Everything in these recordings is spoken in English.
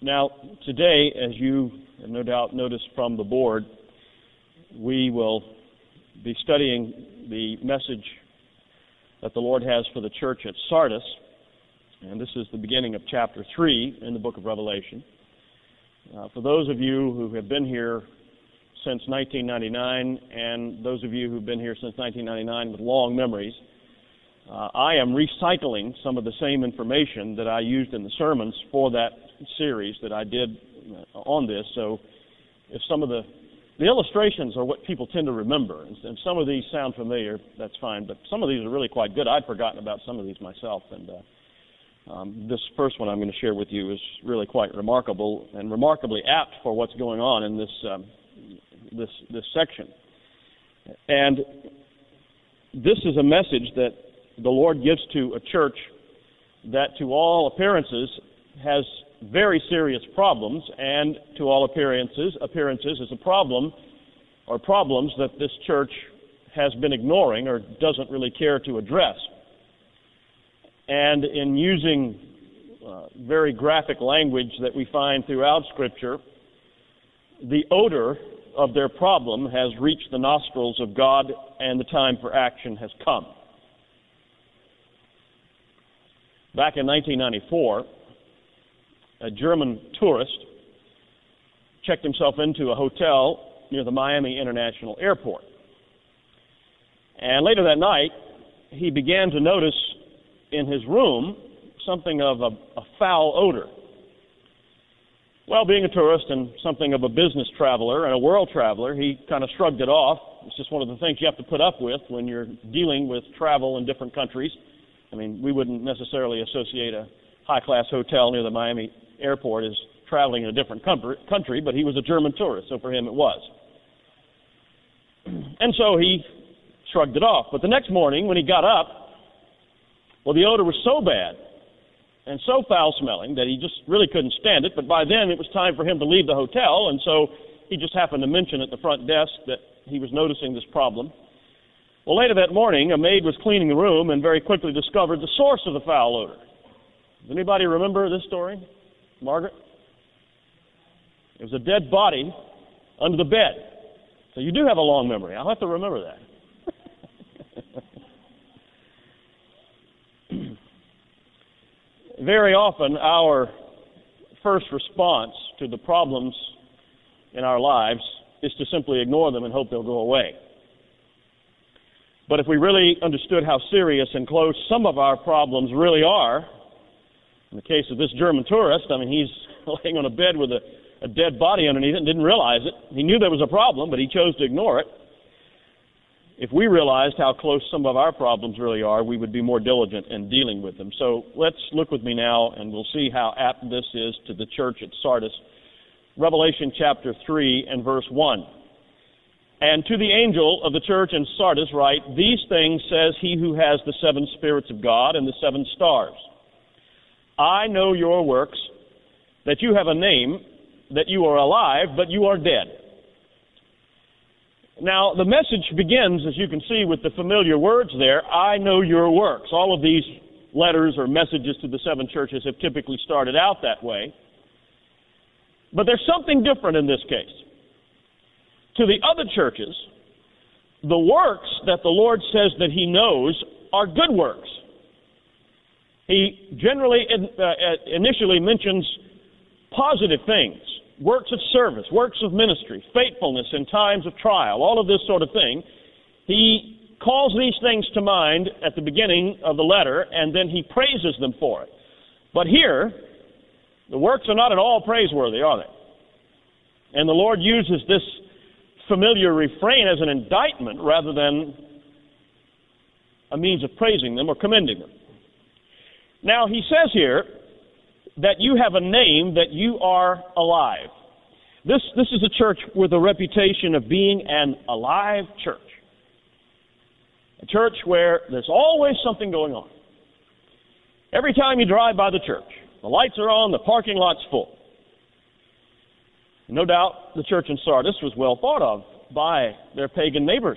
Now, today, as you have no doubt noticed from the board, we will be studying the message that the Lord has for the church at Sardis, and this is the beginning of chapter 3 in the book of Revelation. For those of you who have been here since 1999, and those of you who've been here since 1999 with long memories, I am recycling some of the same information that I used in the sermons for that series that I did on this. So if some of the illustrations are what people tend to remember, and some of these sound familiar, that's fine, but some of these are really quite good. I'd forgotten about some of these myself, and this first one I'm going to share with you is really quite remarkable and remarkably apt for what's going on in this section. And this is a message that the Lord gives to a church that to all appearances has very serious problems, and to all appearances is a problem or problems that this church has been ignoring or doesn't really care to address. And in using very graphic language that we find throughout Scripture, the odor of their problem has reached the nostrils of God, and the time for action has come. Back in 1994, a German tourist checked himself into a hotel near the Miami International Airport. And later that night, he began to notice in his room something of a foul odor. Well, being a tourist and something of a business traveler and a world traveler, he kind of shrugged it off. It's just one of the things you have to put up with when you're dealing with travel in different countries. I mean, we wouldn't necessarily associate a high-class hotel near the Miami airport as traveling in a different country, but he was a German tourist, so for him it was. And so he shrugged it off. But the next morning when he got up, well, the odor was so bad and so foul-smelling that he just really couldn't stand it. But by then it was time for him to leave the hotel, and so he just happened to mention at the front desk that he was noticing this problem. Well, later that morning, a maid was cleaning the room and very quickly discovered the source of the foul odor. Does anybody remember this story? Margaret? It was a dead body under the bed. So you do have a long memory. I'll have to remember that. Very often, our first response to the problems in our lives is to simply ignore them and hope they'll go away. But if we really understood how serious and close some of our problems really are, in the case of this German tourist, I mean, he's laying on a bed with a dead body underneath it and didn't realize it. He knew there was a problem, but he chose to ignore it. If we realized how close some of our problems really are, we would be more diligent in dealing with them. So let's look with me now, and we'll see how apt this is to the church at Sardis. Revelation chapter 3 and verse 1. And to the angel of the church in Sardis write, these things says he who has the 7 spirits of God and the 7 stars. I know your works, that you have a name, that you are alive, but you are dead. Now, the message begins, as you can see, with the familiar words there, I know your works. All of these letters or messages to the 7 churches have typically started out that way. But there's something different in this case. To the other churches, the works that the Lord says that he knows are good works. He generally initially mentions positive things, works of service, works of ministry, faithfulness in times of trial, all of this sort of thing. He calls these things to mind at the beginning of the letter, and then he praises them for it. But here, the works are not at all praiseworthy, are they? And the Lord uses this familiar refrain as an indictment rather than a means of praising them or commending them. Now, he says here that you have a name, that you are alive. This is a church with a reputation of being an alive church. A church where there's always something going on. Every time you drive by the church, the lights are on, the parking lot's full. No doubt the church in Sardis was well thought of by their pagan neighbors.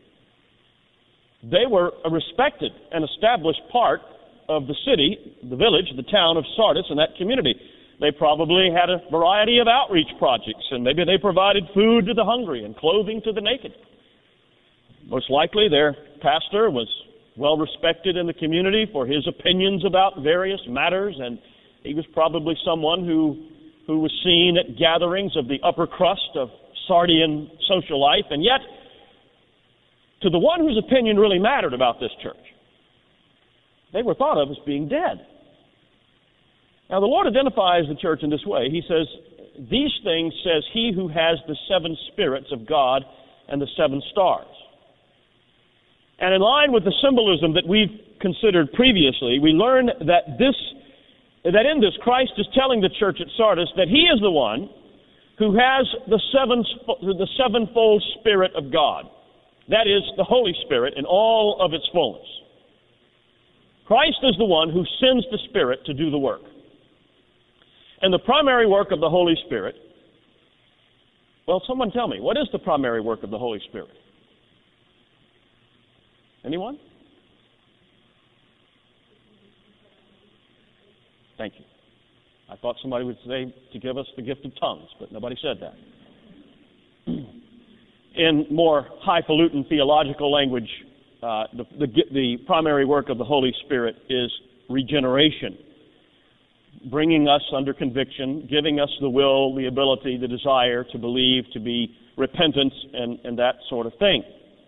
They were a respected and established part of the city, the village, the town of Sardis and that community. They probably had a variety of outreach projects, and maybe they provided food to the hungry and clothing to the naked. Most likely their pastor was well respected in the community for his opinions about various matters, and he was probably someone who was seen at gatherings of the upper crust of Sardian social life. And yet, to the one whose opinion really mattered about this church, they were thought of as being dead. Now, the Lord identifies the church in this way. He says, "These things says he who has the 7 spirits of God and the 7 stars." And in line with the symbolism that we've considered previously, we learn that in this Christ is telling the church at Sardis that he is the one who has the sevenfold Spirit of God. That is, the Holy Spirit in all of its fullness. Christ is the one who sends the Spirit to do the work. And the primary work of the Holy Spirit, well, someone tell me, what is the primary work of the Holy Spirit? Anyone? Thank you. I thought somebody would say to give us the gift of tongues, but nobody said that. In more highfalutin theological language, the primary work of the Holy Spirit is regeneration, bringing us under conviction, giving us the will, the ability, the desire to believe, to be repentant, and that sort of thing.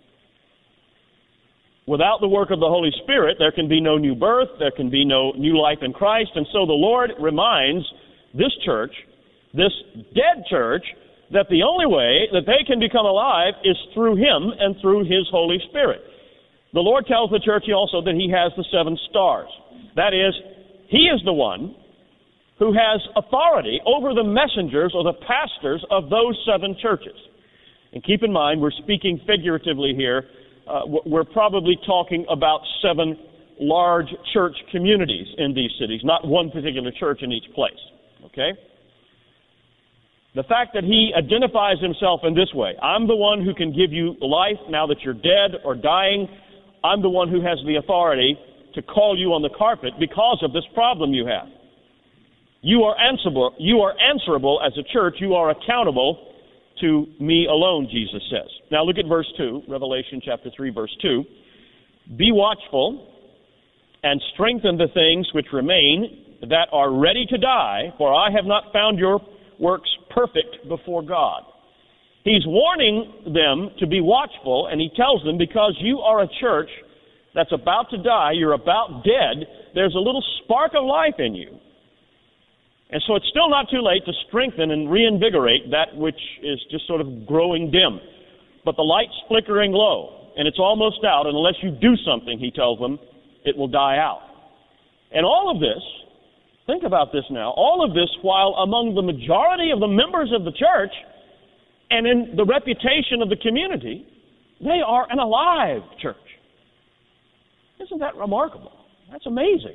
Without the work of the Holy Spirit, there can be no new birth, there can be no new life in Christ, and so the Lord reminds this church, this dead church, that the only way that they can become alive is through Him and through His Holy Spirit. The Lord tells the church also that He has the 7 stars. That is, He is the one who has authority over the messengers or the pastors of those 7 churches. And keep in mind, we're speaking figuratively here. We're probably talking about 7 large church communities in these cities, not one particular church in each place. Okay? The fact that He identifies Himself in this way, I'm the one who can give you life now that you're dead or dying. I'm the one who has the authority to call you on the carpet because of this problem you have. You are answerable as a church. You are accountable to me alone, Jesus says. Now look at verse 2, Revelation chapter 3, verse 2. Be watchful and strengthen the things which remain that are ready to die, for I have not found your works perfect before God. He's warning them to be watchful, and he tells them because you are a church that's about to die, you're about dead, there's a little spark of life in you. And so it's still not too late to strengthen and reinvigorate that which is just sort of growing dim. But the light's flickering low, and it's almost out, and unless you do something, he tells them, it will die out. And all of this, think about this now, all of this while among the majority of the members of the church and in the reputation of the community, they are an alive church. Isn't that remarkable? That's amazing.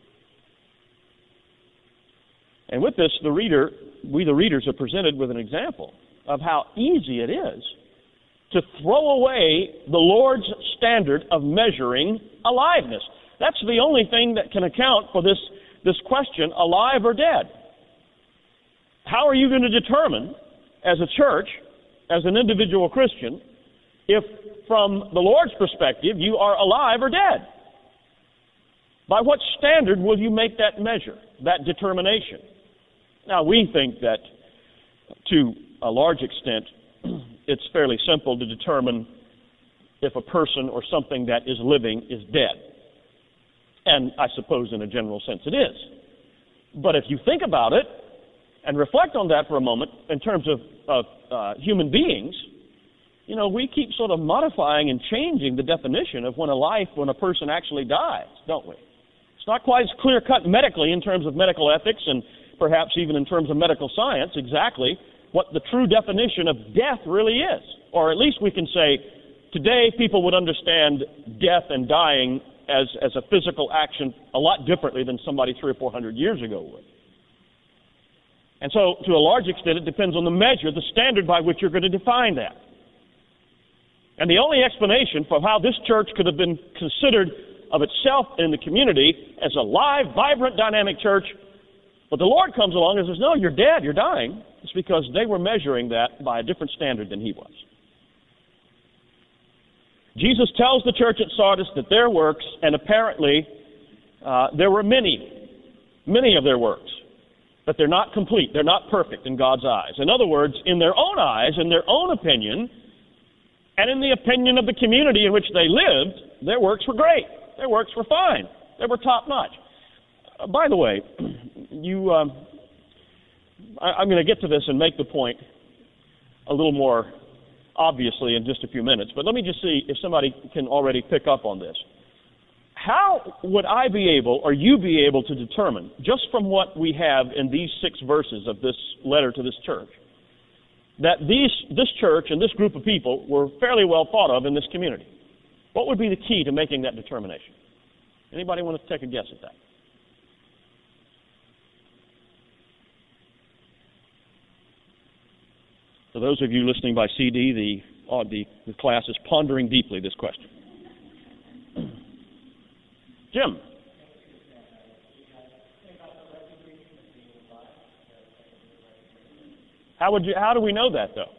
And with this, we the readers are presented with an example of how easy it is to throw away the Lord's standard of measuring aliveness. That's the only thing that can account for this question, alive or dead. How are you going to determine, as a church, as an individual Christian, if from the Lord's perspective you are alive or dead? By what standard will you make that measure, that determination? Now, we think that to a large extent it's fairly simple to determine if a person or something that is living is dead. And I suppose in a general sense it is. But if you think about it and reflect on that for a moment in terms of human beings, you know, we keep sort of modifying and changing the definition of when a person actually dies, don't we? It's not quite as clear-cut medically in terms of medical ethics and perhaps even in terms of medical science exactly what the true definition of death really is. Or at least we can say today people would understand death and dying as a physical action a lot differently than somebody 300 or 400 years ago would. And so to a large extent it depends on the measure, the standard by which you're going to define that. And the only explanation for how this church could have been considered of itself in the community as a live, vibrant, dynamic church But the Lord comes along and says, no, you're dead, you're dying. It's because they were measuring that by a different standard than he was. Jesus tells the church at Sardis that their works, and apparently there were many of their works, but they're not complete, they're not perfect in God's eyes. In other words, in their own eyes, in their own opinion, and in the opinion of the community in which they lived, their works were great. Their works were fine. They were top-notch. By the way, I'm going to get to this and make the point a little more obviously in just a few minutes, but let me just see if somebody can already pick up on this. How would I be able, or you be able to determine, just from what we have in these 6 verses of this letter to this church, that this church and this group of people were fairly well thought of in this community? What would be the key to making that determination? Anybody want to take a guess at that? For those of you listening by CD, the class is pondering deeply this question. Jim. How do we know that, though?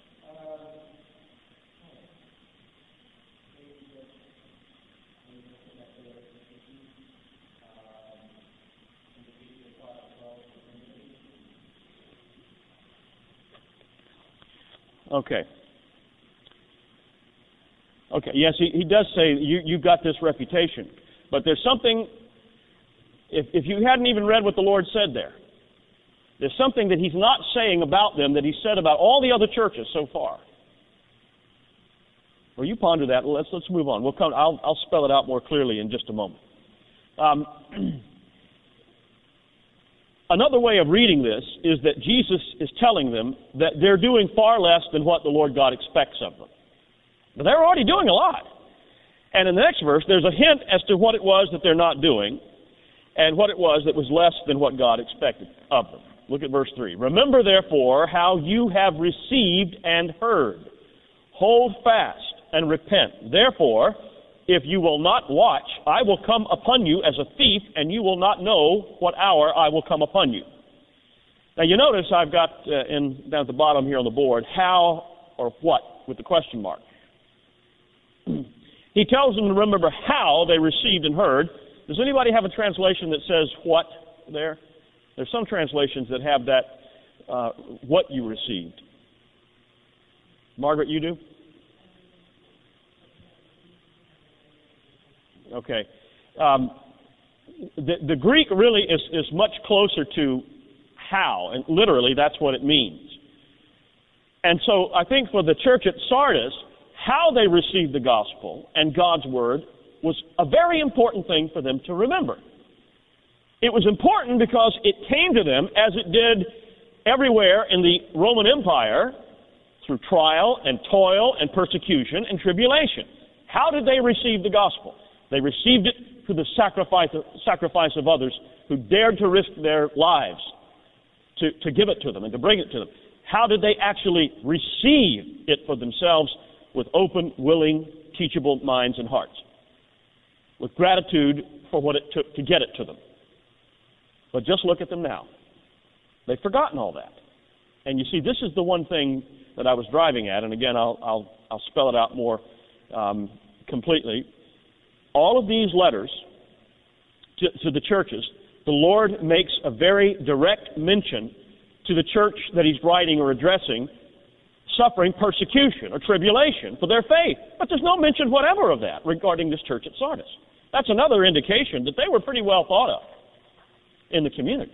Okay. Yes, he does say you've got this reputation. But there's something, if you hadn't even read what the Lord said there's something that he's not saying about them that he said about all the other churches so far. Well, you ponder that. Let's move on. I'll spell it out more clearly in just a moment. Another way of reading this is that Jesus is telling them that they're doing far less than what the Lord God expects of them. But they're already doing a lot. And in the next verse, there's a hint as to what it was that they're not doing and what it was that was less than what God expected of them. Look at verse 3. Remember, therefore, how you have received and heard. Hold fast and repent. Therefore, if you will not watch, I will come upon you as a thief, and you will not know what hour I will come upon you. Now, you notice I've got down at the bottom here on the board, how or what with the question mark. He tells them to remember how they received and heard. Does anybody have a translation that says what there? There's some translations that have that, what you received. Margaret, you do? Okay. The Greek really is much closer to how, and literally that's what it means. And so I think for the church at Sardis, how they received the gospel and God's word was a very important thing for them to remember. It was important because it came to them as it did everywhere in the Roman Empire through trial and toil and persecution and tribulation. How did they receive the gospel? They received it through the sacrifice of others who dared to risk their lives to give it to them and to bring it to them. How did they actually receive it for themselves? With open, willing, teachable minds and hearts. With gratitude for what it took to get it to them. But just look at them now. They've forgotten all that. And you see, this is the one thing that I was driving at, and again, I'll spell it out more completely. All of these letters to the churches, the Lord makes a very direct mention to the church that he's writing or addressing suffering persecution or tribulation for their faith. But there's no mention whatever of that regarding this church at Sardis. That's another indication that they were pretty well thought of in the community.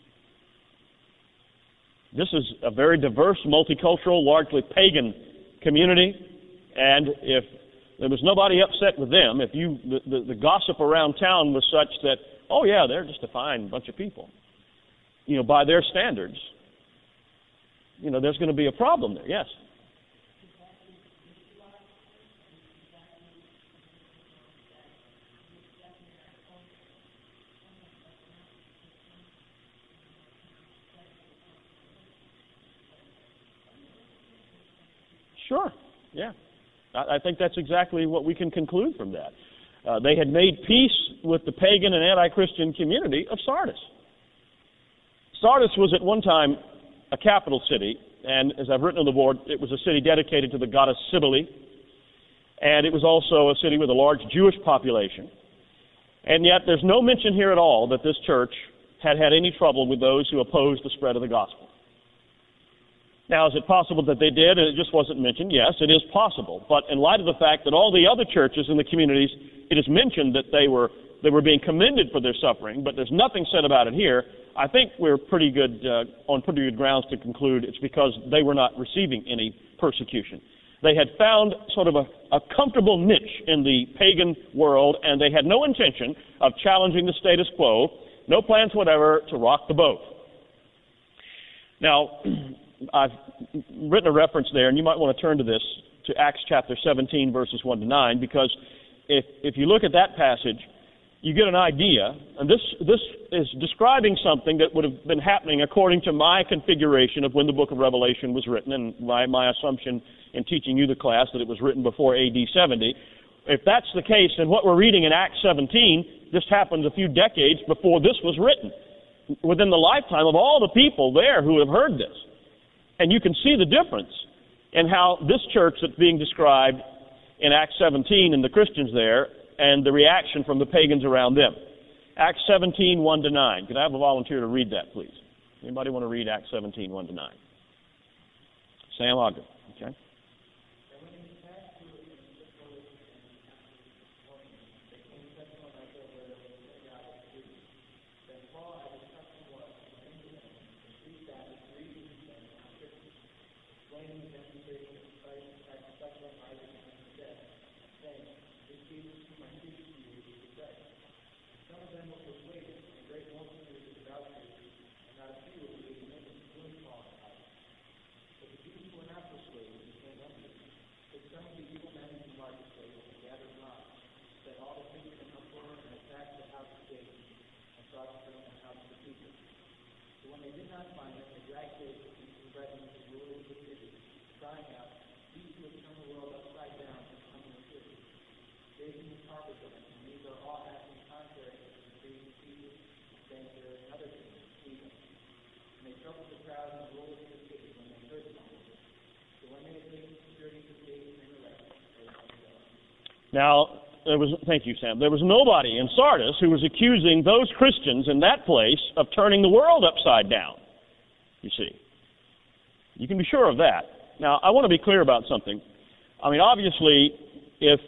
This is a very diverse, multicultural, largely pagan community, and if there was nobody upset with them, if the gossip around town was such that, oh yeah, they're just a fine bunch of people, by their standards, there's going to be a problem there, yes. Sure, yeah. I think that's exactly what we can conclude from that. They had made peace with the pagan and anti-Christian community of Sardis. Sardis was at one time a capital city, and as I've written on the board, it was a city dedicated to the goddess Cybele, and it was also a city with a large Jewish population. And yet there's no mention here at all that this church had any trouble with those who opposed the spread of the gospel. Now, is it possible that they did and it just wasn't mentioned? Yes, it is possible. But in light of the fact that all the other churches in the communities, it is mentioned that they were being commended for their suffering, but there's nothing said about it here, I think we're on pretty good grounds to conclude it's because they were not receiving any persecution. They had found sort of a comfortable niche in the pagan world, and they had no intention of challenging the status quo, no plans whatever to rock the boat. Now, I've written a reference there, and you might want to turn to this, to Acts chapter 17, verses 1 to 9, because if you look at that passage, you get an idea, and this is describing something that would have been happening according to my configuration of when the book of Revelation was written, and my assumption in teaching you the class that it was written before AD 70. If that's the case, then what we're reading in Acts 17 just happened a few decades before this was written, within the lifetime of all the people there who have heard this. And you can see the difference in how this church that's being described in Acts 17 and the Christians there, and the reaction from the pagans around them. Acts 17, 1 to 9. Could I have a volunteer to read that, please? Anybody want to read Acts 17, 1 to 9? Sam Ogden, okay? Now, thank you, Sam. There was nobody in Sardis who was accusing those Christians in that place of turning the world upside down, you see. You can be sure of that. Now, I want to be clear about something. I mean, obviously, if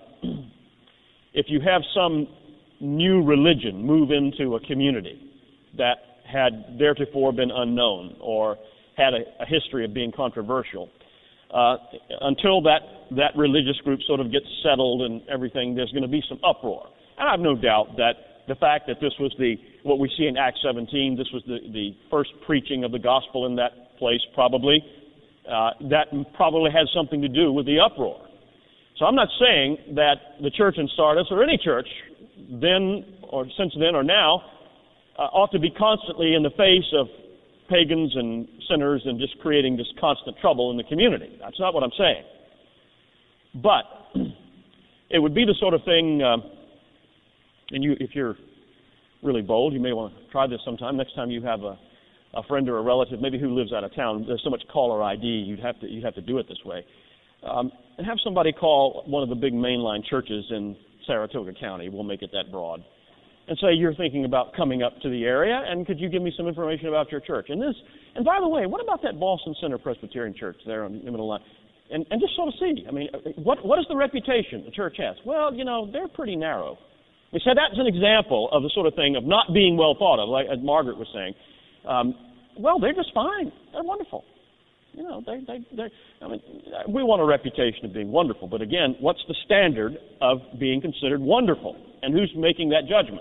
you have some new religion move into a community that had theretofore been unknown or had a history of being controversial, until that religious group sort of gets settled and everything, there's going to be some uproar. And I have no doubt that the fact that this was what we see in Acts 17, this was the first preaching of the gospel in that place probably, that probably has something to do with the uproar. So I'm not saying that the church in Sardis or any church then or since then or now ought to be constantly in the face of pagans and sinners and just creating this constant trouble in the community. That's not what I'm saying. But it would be the sort of thing, and if you're really bold, you may want to try this sometime. Next time you have a friend or a relative, maybe who lives out of town, there's so much caller ID, you'd have to do it this way. And have somebody call one of the big mainline churches in Saratoga County, we'll make it that broad, and say you're thinking about coming up to the area, and could you give me some information about your church? And by the way, what about that Boston Center Presbyterian Church there on the middle line? And just sort of see, I mean, what is the reputation the church has? Well, they're pretty narrow. We said that's an example of the sort of thing of not being well thought of, like as Margaret was saying. Well, they're just fine. They're wonderful. We want a reputation of being wonderful, but again, what's the standard of being considered wonderful? And who's making that judgment?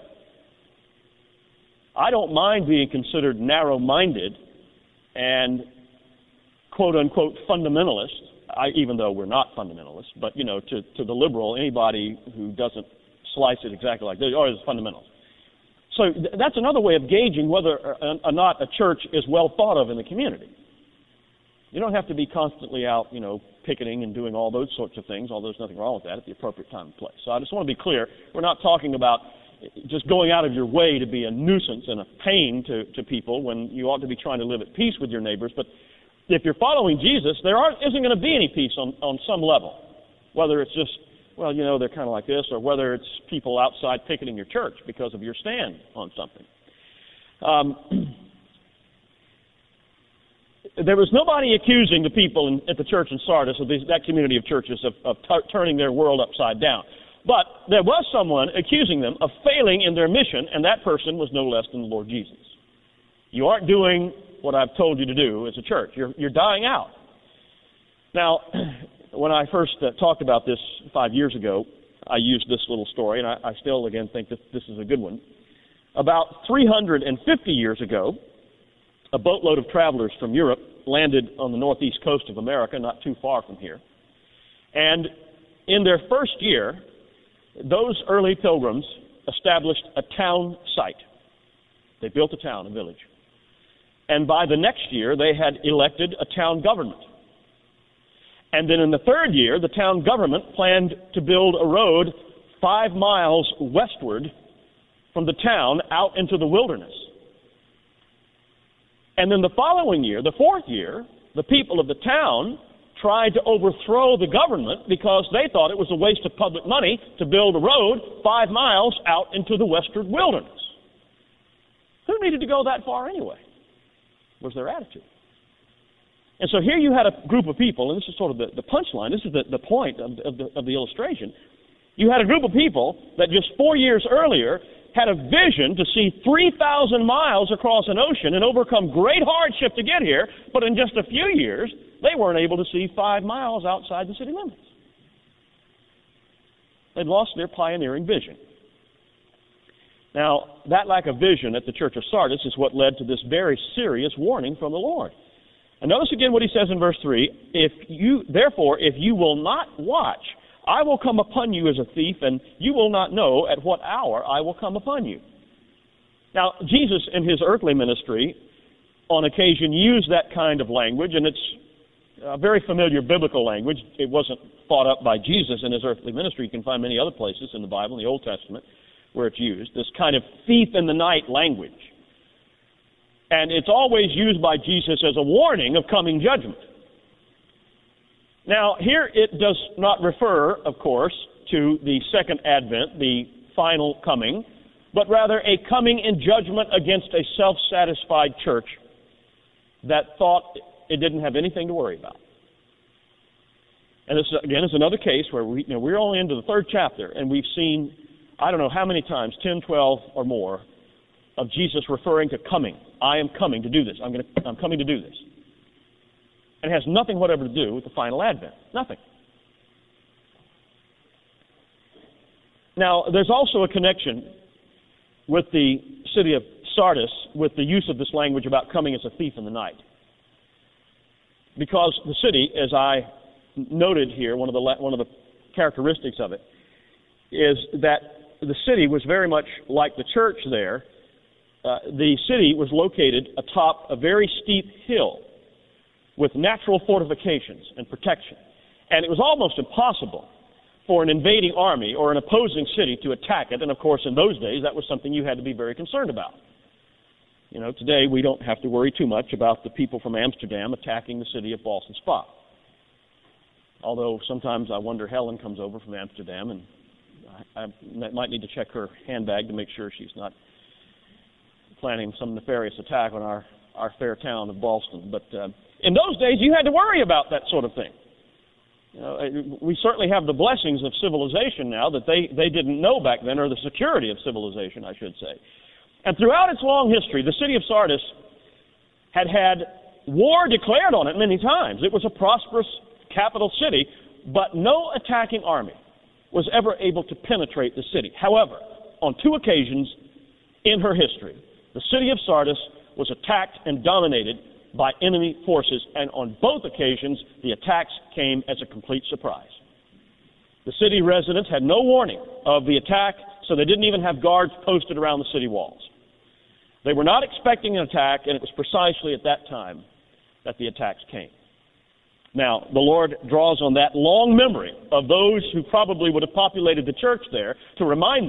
I don't mind being considered narrow-minded and quote-unquote fundamentalist, even though we're not fundamentalists, but, to the liberal, anybody who doesn't slice it exactly like this, it's fundamental. So that's another way of gauging whether or not a church is well thought of in the community. You don't have to be constantly out, picketing and doing all those sorts of things, although there's nothing wrong with that at the appropriate time and place. So I just want to be clear, we're not talking about, just going out of your way to be a nuisance and a pain to people when you ought to be trying to live at peace with your neighbors. But if you're following Jesus, isn't going to be any peace on some level, whether it's just, well, they're kind of like this, or whether it's people outside picketing your church because of your stand on something. There was nobody accusing the people at the church in Sardis, of that community of churches, of turning their world upside down. But there was someone accusing them of failing in their mission, and that person was no less than the Lord Jesus. You aren't doing what I've told you to do as a church. You're dying out. Now, when I first talked about this 5 years ago, I used this little story, and I still, again, think that this is a good one. About 350 years ago, a boatload of travelers from Europe landed on the northeast coast of America, not too far from here. And in their first year, those early pilgrims established a town site. They built a town, a village. And by the next year, they had elected a town government. And then in the third year, the town government planned to build a road 5 miles westward from the town out into the wilderness. And then the following year, the fourth year, the people of the town tried to overthrow the government because they thought it was a waste of public money to build a road 5 miles out into the western wilderness. Who needed to go that far anyway? Was their attitude. And so here you had a group of people, and this is sort of the punchline, this is the point of the illustration. You had a group of people that just 4 years earlier had a vision to see 3,000 miles across an ocean and overcome great hardship to get here, but in just a few years, they weren't able to see 5 miles outside the city limits. They'd lost their pioneering vision. Now, that lack of vision at the church of Sardis is what led to this very serious warning from the Lord. And notice again what he says in verse 3, Therefore, if you will not watch, I will come upon you as a thief, and you will not know at what hour I will come upon you. Now, Jesus in his earthly ministry on occasion used that kind of language, and it's a very familiar biblical language. It wasn't thought up by Jesus in his earthly ministry. You can find many other places in the Bible, in the Old Testament, where it's used, this kind of thief in the night language. And it's always used by Jesus as a warning of coming judgment. Now, here it does not refer, of course, to the second advent, the final coming, but rather a coming in judgment against a self-satisfied church that thought it didn't have anything to worry about. And this, again, is another case where we're only into the third chapter, and we've seen, I don't know how many times, 10, 12 or more, of Jesus referring to coming. I am coming to do this. I'm coming to do this. And it has nothing whatever to do with the final advent. Nothing. Now, there's also a connection with the city of Sardis with the use of this language about coming as a thief in the night. Because the city, as I noted here, one of the characteristics of it, is that the city was very much like the church there. The city was located atop a very steep hill with natural fortifications and protection. And it was almost impossible for an invading army or an opposing city to attack it. And of course, in those days, that was something you had to be very concerned about. Today we don't have to worry too much about the people from Amsterdam attacking the city of Ballston Spa. Although sometimes I wonder, Helen comes over from Amsterdam, and I might need to check her handbag to make sure she's not planning some nefarious attack on our fair town of Ballston. But in those days, you had to worry about that sort of thing. We certainly have the blessings of civilization now that they didn't know back then, or the security of civilization, I should say. And throughout its long history, the city of Sardis had war declared on it many times. It was a prosperous capital city, but no attacking army was ever able to penetrate the city. However, on 2 occasions in her history, the city of Sardis was attacked and dominated by enemy forces, and on both occasions, the attacks came as a complete surprise. The city residents had no warning of the attack, so they didn't even have guards posted around the city walls. They were not expecting an attack, and it was precisely at that time that the attacks came. Now, the Lord draws on that long memory of those who probably would have populated the church there to remind them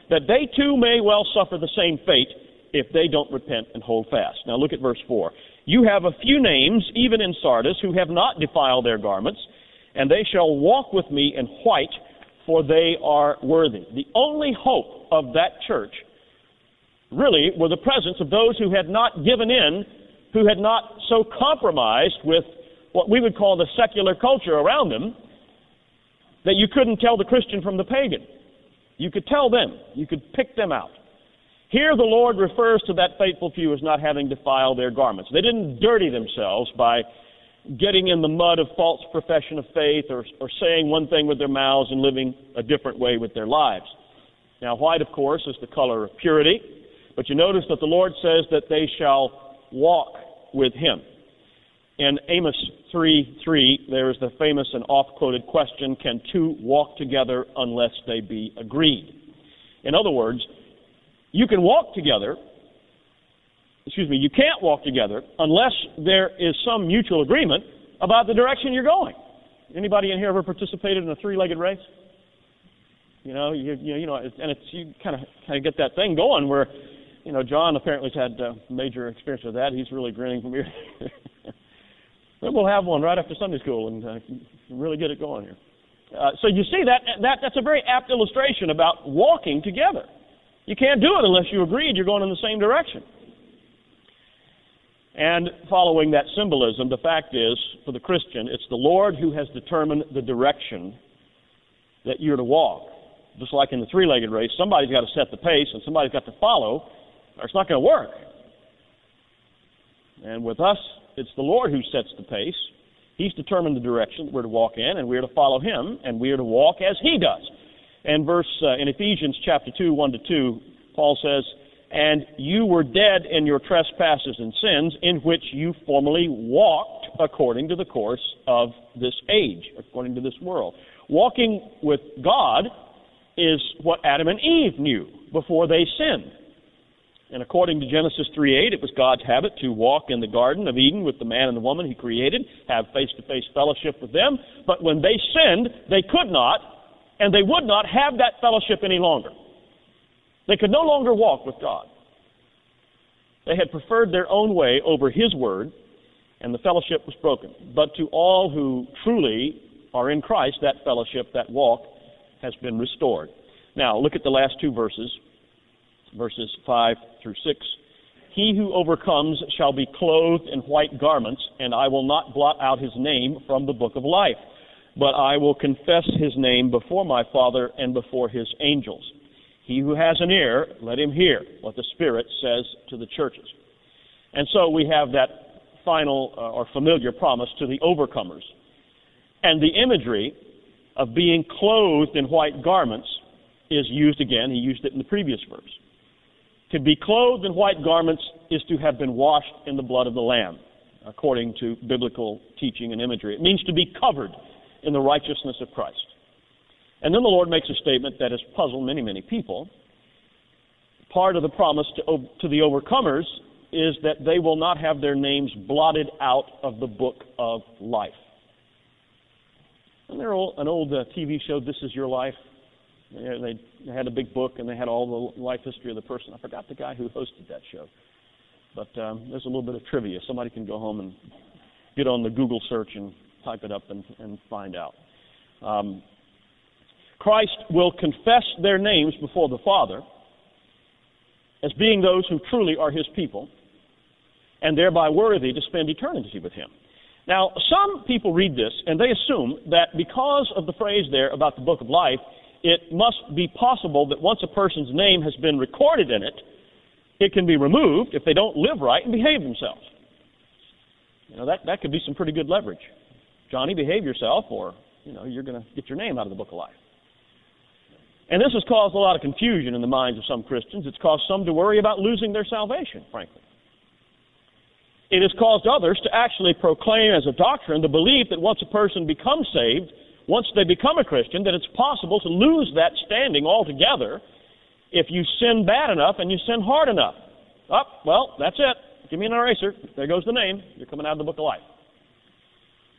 that they too may well suffer the same fate if they don't repent and hold fast. Now look at verse 4. You have a few names, even in Sardis, who have not defiled their garments, and they shall walk with me in white, for they are worthy. The only hope of that church really were the presence of those who had not given in, who had not so compromised with what we would call the secular culture around them, that you couldn't tell the Christian from the pagan. You could tell them. You could pick them out. Here the Lord refers to that faithful few as not having defiled their garments. They didn't dirty themselves by getting in the mud of false profession of faith or saying one thing with their mouths and living a different way with their lives. Now, white, of course, is the color of purity, but you notice that the Lord says that they shall walk with Him. In Amos 3:3, there is the famous and oft-quoted question, can two walk together unless they be agreed? In other words, you can walk together, you can't walk together unless there is some mutual agreement about the direction you're going. Anybody in here ever participated in a three-legged race? You kind of get that thing going where, John apparently has had major experience with that. He's really grinning from here. But we'll have one right after Sunday school and really get it going here. So you see that's a very apt illustration about walking together. You can't do it unless you agreed you're going in the same direction. And following that symbolism, the fact is, for the Christian, it's the Lord who has determined the direction that you're to walk. Just like in the three-legged race, somebody's got to set the pace and somebody's got to follow, or it's not going to work. And with us, it's the Lord who sets the pace. He's determined the direction that we're to walk in, and we're to follow Him, and we're to walk as He does. And in Ephesians chapter 2, 1-2, Paul says, and you were dead in your trespasses and sins, in which you formerly walked according to the course of this age, according to this world. Walking with God is what Adam and Eve knew before they sinned. And according to Genesis 3:8, it was God's habit to walk in the Garden of Eden with the man and the woman He created, have face-to-face fellowship with them. But when they sinned, they could not, and they would not have that fellowship any longer. They could no longer walk with God. They had preferred their own way over His word, and the fellowship was broken. But to all who truly are in Christ, that fellowship, that walk, has been restored. Now, look at the last two verses, verses 5-6. He who overcomes shall be clothed in white garments, and I will not blot out his name from the book of life, but I will confess his name before my Father and before His angels. He who has an ear, let him hear what the Spirit says to the churches. And so we have that final or familiar promise to the overcomers. And the imagery of being clothed in white garments is used again. He used it in the previous verse. To be clothed in white garments is to have been washed in the blood of the Lamb, according to biblical teaching and imagery. It means to be covered in the righteousness of Christ. And then the Lord makes a statement that has puzzled many, many people. Part of the promise to the overcomers is that they will not have their names blotted out of the book of life. And an old TV show, This Is Your Life. They had a big book and they had all the life history of the person. I forgot the guy who hosted that show. But there's a little bit of trivia. Somebody can go home and get on the Google search and type it up and find out. Christ will confess their names before the Father as being those who truly are His people and thereby worthy to spend eternity with Him. Now, some people read this and they assume that because of the phrase there about the book of life, it must be possible that once a person's name has been recorded in it, it can be removed if they don't live right and behave themselves. That could be some pretty good leverage. Johnny, behave yourself or, you're going to get your name out of the book of life. And this has caused a lot of confusion in the minds of some Christians. It's caused some to worry about losing their salvation, frankly. It has caused others to actually proclaim as a doctrine the belief that once a person becomes saved, once they become a Christian, that it's possible to lose that standing altogether if you sin bad enough and you sin hard enough. Well, that's it. Give me an eraser. There goes the name. You're coming out of the book of life.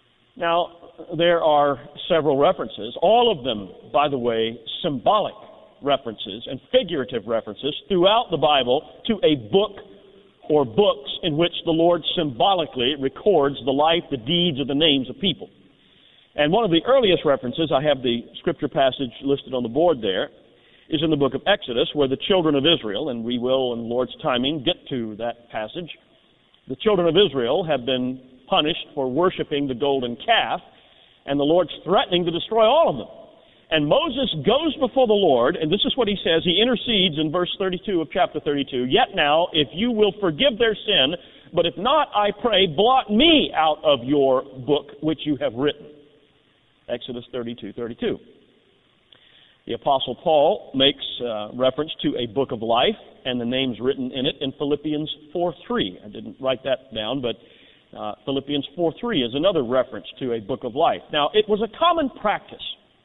Now, there are several references, all of them, by the way, symbolic references and figurative references throughout the Bible to a book or books in which the Lord symbolically records the life, the deeds, or the names of people. And one of the earliest references, I have the scripture passage listed on the board there, is in the book of Exodus, where the children of Israel, and we will, in the Lord's timing, get to that passage, the children of Israel have been punished for worshiping the golden calf, and the Lord's threatening to destroy all of them. And Moses goes before the Lord, and this is what he says. He intercedes in verse 32 of chapter 32. Yet now, if you will forgive their sin, but if not, I pray, blot me out of your book which you have written. Exodus 32:32. The Apostle Paul makes reference to a book of life and the names written in it in Philippians 4:3. I didn't write that down, but Philippians 4:3 is another reference to a book of life. Now, it was a common practice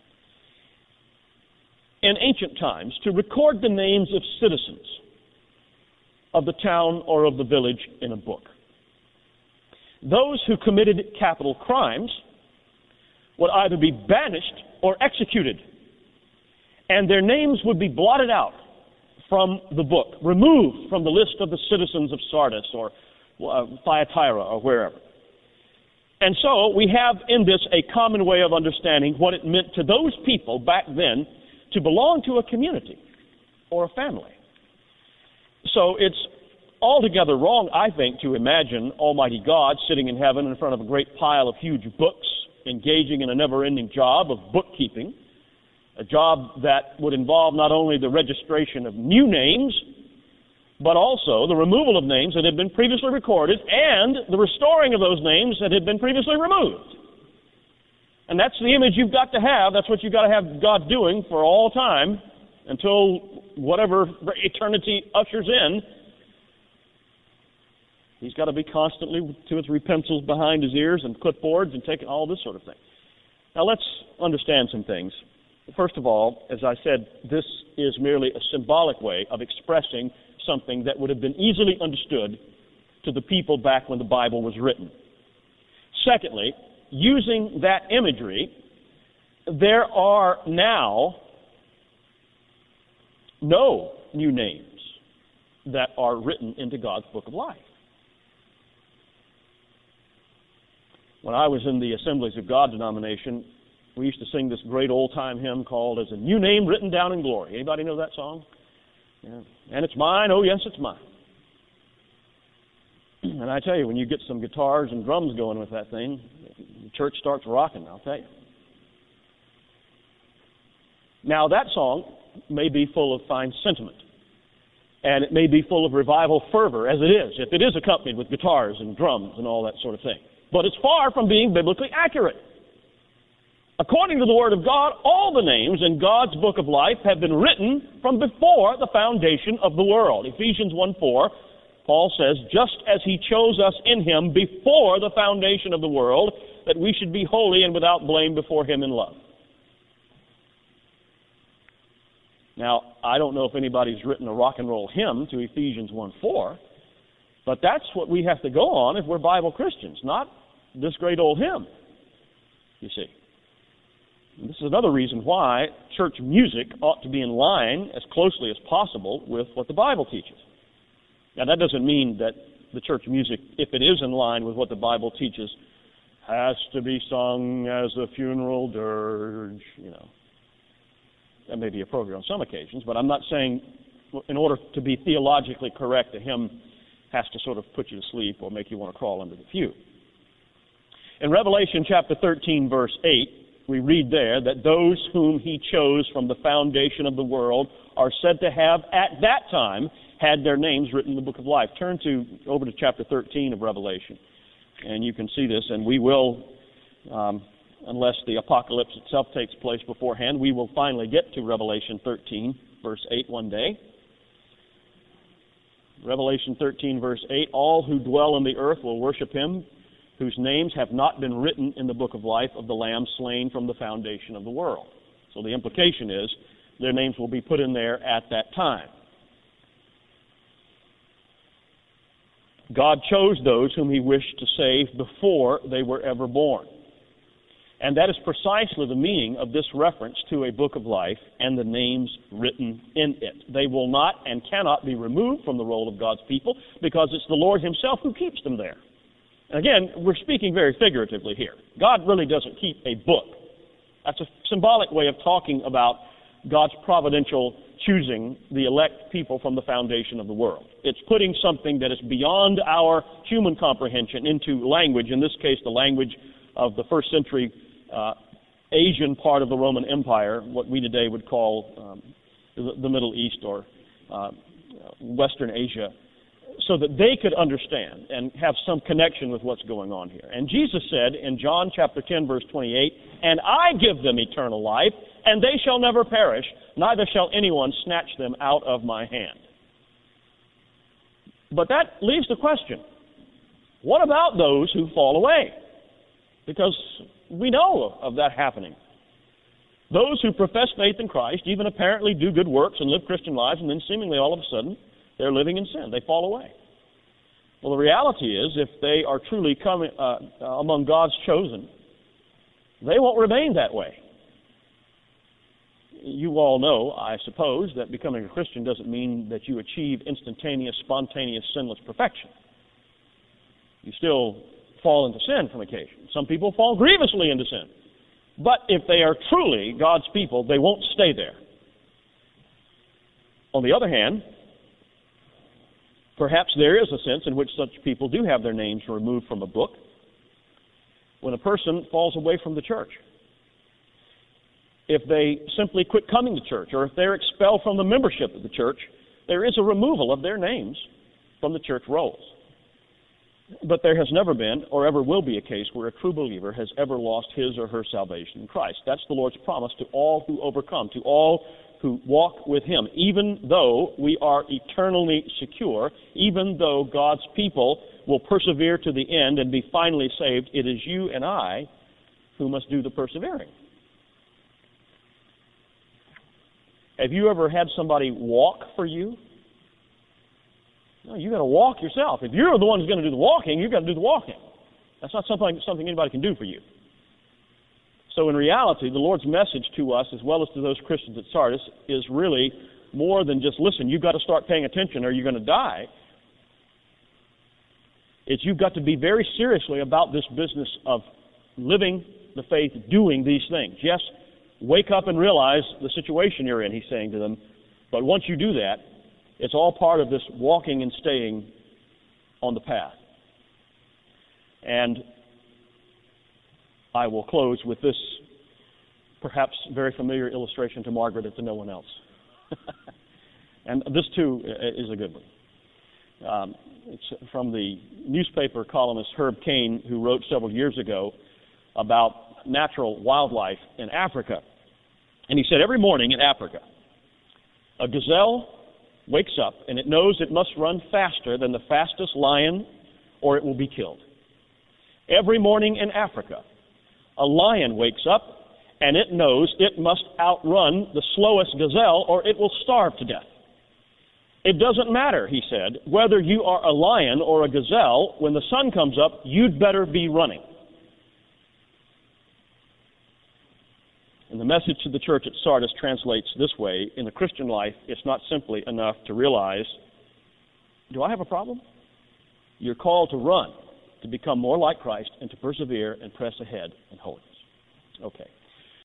in ancient times to record the names of citizens of the town or of the village in a book. Those who committed capital crimes would either be banished or executed, and their names would be blotted out from the book, removed from the list of the citizens of Sardis or Thyatira or wherever. And so we have in this a common way of understanding what it meant to those people back then to belong to a community or a family. So it's altogether wrong, I think, to imagine Almighty God sitting in heaven in front of a great pile of huge books, engaging in a never-ending job of bookkeeping, a job that would involve not only the registration of new names, but also the removal of names that had been previously recorded and the restoring of those names that had been previously removed. And that's the image you've got to have. That's what you've got to have God doing for all time until whatever eternity ushers in. He's got to be constantly with 2 or 3 pencils behind his ears and clipboards and taking all this sort of thing. Now let's understand some things. First of all, as I said, this is merely a symbolic way of expressing something that would have been easily understood to the people back when the Bible was written. Secondly, using that imagery, there are now no new names that are written into God's book of life. When I was in the Assemblies of God denomination, we used to sing this great old-time hymn called "As a New Name Written Down in Glory." Anybody know that song? Yeah. And it's mine, oh yes, it's mine. And I tell you, when you get some guitars and drums going with that thing, the church starts rocking, I'll tell you. Now, that song may be full of fine sentiment, and it may be full of revival fervor, as it is, if it is accompanied with guitars and drums and all that sort of thing. But it's far from being biblically accurate. According to the Word of God, all the names in God's book of life have been written from before the foundation of the world. Ephesians 1:4, Paul says, just as He chose us in Him before the foundation of the world, that we should be holy and without blame before Him in love. Now, I don't know if anybody's written a rock and roll hymn to Ephesians 1:4, but that's what we have to go on if we're Bible Christians, not this great old hymn, you see. And this is another reason why church music ought to be in line as closely as possible with what the Bible teaches. Now, that doesn't mean that the church music, if it is in line with what the Bible teaches, has to be sung as a funeral dirge, you know. That may be appropriate on some occasions, but I'm not saying in order to be theologically correct, a hymn has to sort of put you to sleep or make you want to crawl under the pew. In Revelation chapter 13, verse 8, we read there that those whom He chose from the foundation of the world are said to have, at that time, had their names written in the book of life. Turn over to chapter 13 of Revelation, and you can see this, and we will, unless the apocalypse itself takes place beforehand, we will finally get to Revelation 13, verse 8 one day. Revelation 13, verse 8, all who dwell on the earth will worship Him, whose names have not been written in the book of life of the Lamb slain from the foundation of the world. So the implication is their names will be put in there at that time. God chose those whom He wished to save before they were ever born. And that is precisely the meaning of this reference to a book of life and the names written in it. They will not and cannot be removed from the roll of God's people because it's the Lord himself who keeps them there. And again, we're speaking very figuratively here. God really doesn't keep a book. That's a symbolic way of talking about God's providential choosing the elect people from the foundation of the world. It's putting something that is beyond our human comprehension into language, in this case the language of the first century Asian part of the Roman Empire, what we today would call the Middle East or Western Asia, so that they could understand and have some connection with what's going on here. And Jesus said in John chapter 10, verse 28, "And I give them eternal life, and they shall never perish, neither shall anyone snatch them out of my hand." But that leaves the question, what about those who fall away? Because we know of that happening. Those who profess faith in Christ, even apparently do good works and live Christian lives, and then seemingly all of a sudden they're living in sin. They fall away. Well, the reality is, if they are truly coming among God's chosen, they won't remain that way. You all know, I suppose, that becoming a Christian doesn't mean that you achieve instantaneous, spontaneous, sinless perfection. You still fall into sin from occasion. Some people fall grievously into sin. But if they are truly God's people, they won't stay there. On the other hand, perhaps there is a sense in which such people do have their names removed from a book when a person falls away from the church. If they simply quit coming to church, or if they're expelled from the membership of the church, there is a removal of their names from the church rolls. But there has never been or ever will be a case where a true believer has ever lost his or her salvation in Christ. That's the Lord's promise to all who overcome, to all who walk with him. Even though we are eternally secure, even though God's people will persevere to the end and be finally saved, it is you and I who must do the persevering. Have you ever had somebody walk for you? No, you've got to walk yourself. If you're the one who's going to do the walking, you've got to do the walking. That's not something anybody can do for you. So in reality, the Lord's message to us, as well as to those Christians at Sardis, is really more than just, listen, you've got to start paying attention or you're going to die. It's you've got to be very seriously about this business of living the faith, doing these things. Yes, wake up and realize the situation you're in, he's saying to them. But once you do that, it's all part of this walking and staying on the path. And I will close with this perhaps very familiar illustration to Margaret and to no one else. And this too is a good one. It's from the newspaper columnist Herb Caen, who wrote several years ago about natural wildlife in Africa. And he said, every morning in Africa, a gazelle wakes up and it knows it must run faster than the fastest lion or it will be killed. Every morning in Africa, a lion wakes up and it knows it must outrun the slowest gazelle or it will starve to death. It doesn't matter, he said, whether you are a lion or a gazelle. When the sun comes up, you'd better be running. And the message to the church at Sardis translates this way: in the Christian life, it's not simply enough to realize, do I have a problem? You're called to run, to become more like Christ, and to persevere and press ahead in holiness. Okay.